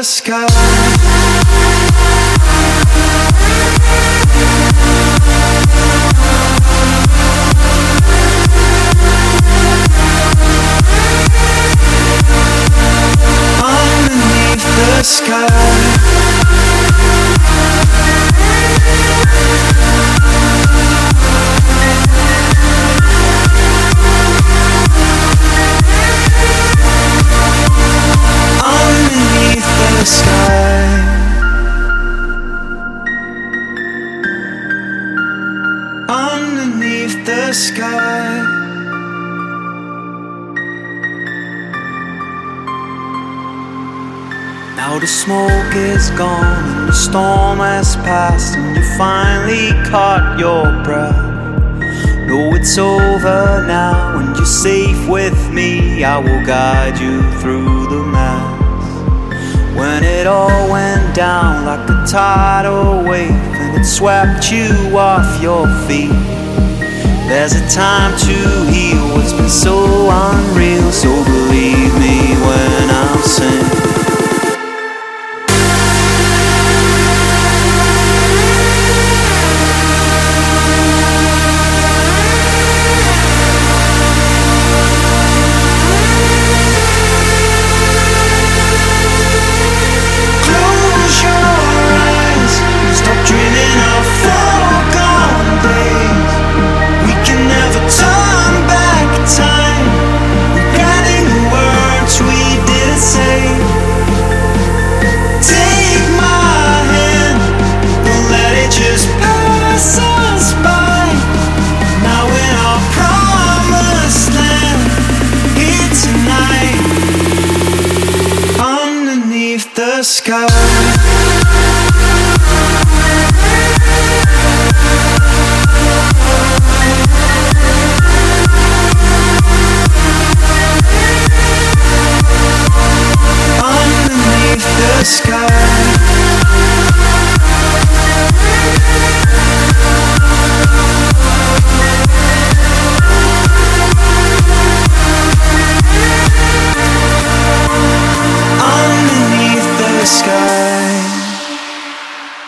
sky. Underneath the sky. Underneath the sky. Now the smoke is gone and the storm has passed, and you finally caught your breath. No, it's over now and you're safe with me. I will guide you through the mess. When it all went down like a tidal wave and it swept you off your feet, there's a time to heal what's been so unreal. So believe me when I sing. The sky. Underneath the sky.